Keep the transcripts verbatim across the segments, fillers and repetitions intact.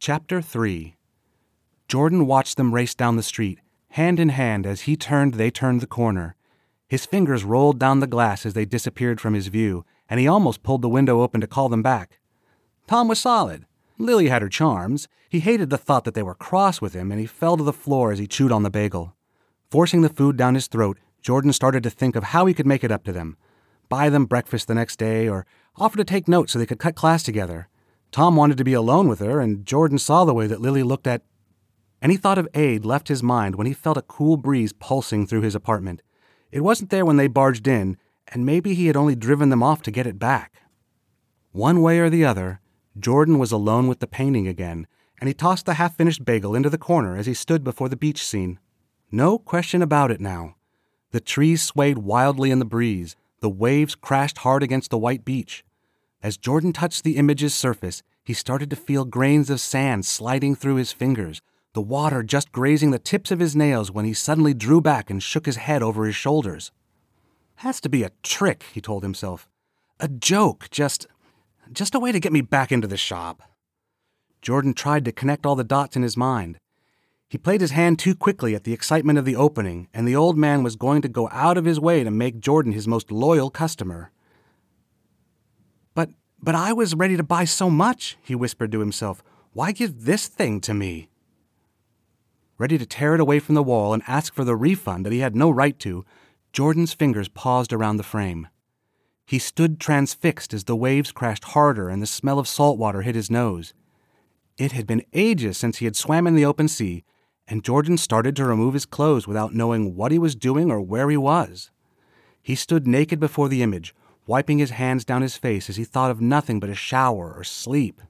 Chapter three. Jordan watched them race down the street, hand in hand. As he turned, they turned the corner. His fingers rolled down the glass as they disappeared from his view, and he almost pulled the window open to call them back. Tom was solid. Lily had her charms. He hated the thought that they were cross with him, and he fell to the floor as he chewed on the bagel. Forcing the food down his throat, Jordan started to think of how he could make it up to them. Buy them breakfast the next day, or offer to take notes so they could cut class together. Tom wanted to be alone with her, and Jordan saw the way that Lily looked at... Any thought of aid left his mind when he felt a cool breeze pulsing through his apartment. It wasn't there when they barged in, and maybe he had only driven them off to get it back. One way or the other, Jordan was alone with the painting again, and he tossed the half-finished bagel into the corner as he stood before the beach scene. No question about it now. The trees swayed wildly in the breeze. The waves crashed hard against the white beach. As Jordan touched the image's surface, he started to feel grains of sand sliding through his fingers, the water just grazing the tips of his nails when he suddenly drew back and shook his head over his shoulders. Has to be a trick, he told himself. A joke, just, just a way to get me back into the shop. Jordan tried to connect all the dots in his mind. He played his hand too quickly at the excitement of the opening, and the old man was going to go out of his way to make Jordan his most loyal customer. But, but I was ready to buy so much, he whispered to himself. Why give this thing to me? Ready to tear it away from the wall and ask for the refund that he had no right to, Jordan's fingers paused around the frame. He stood transfixed as the waves crashed harder and the smell of salt water hit his nose. It had been ages since he had swam in the open sea, and Jordan started to remove his clothes without knowing what he was doing or where he was. He stood naked before the image, wiping his hands down his face as he thought of nothing but a shower or sleep.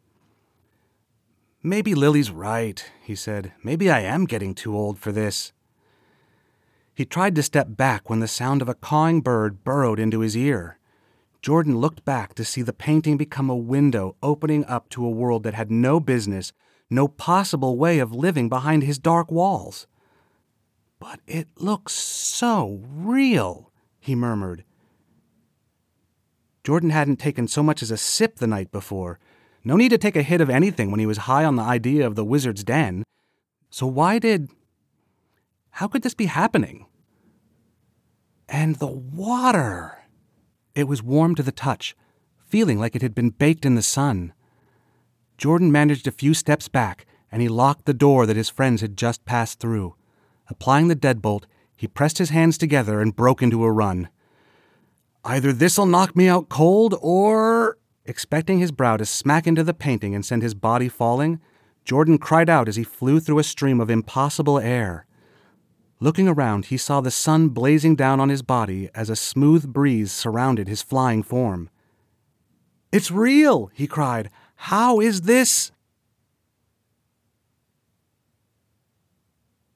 Maybe Lily's right, he said. Maybe I am getting too old for this. He tried to step back when the sound of a cawing bird burrowed into his ear. Jordan looked back to see the painting become a window opening up to a world that had no business, no possible way of living behind his dark walls. But it looks so real, he murmured. Jordan hadn't taken so much as a sip the night before. No need to take a hit of anything when he was high on the idea of the wizard's den. So why did... How could this be happening? And the water... It was warm to the touch, feeling like it had been baked in the sun. Jordan managed a few steps back, and he locked the door that his friends had just passed through. Applying the deadbolt, he pressed his hands together and broke into a run. Either this'll knock me out cold, or... Expecting his brow to smack into the painting and send his body falling, Jordan cried out as he flew through a stream of impossible air. Looking around, he saw the sun blazing down on his body as a smooth breeze surrounded his flying form. "It's real!" he cried. "How is this?"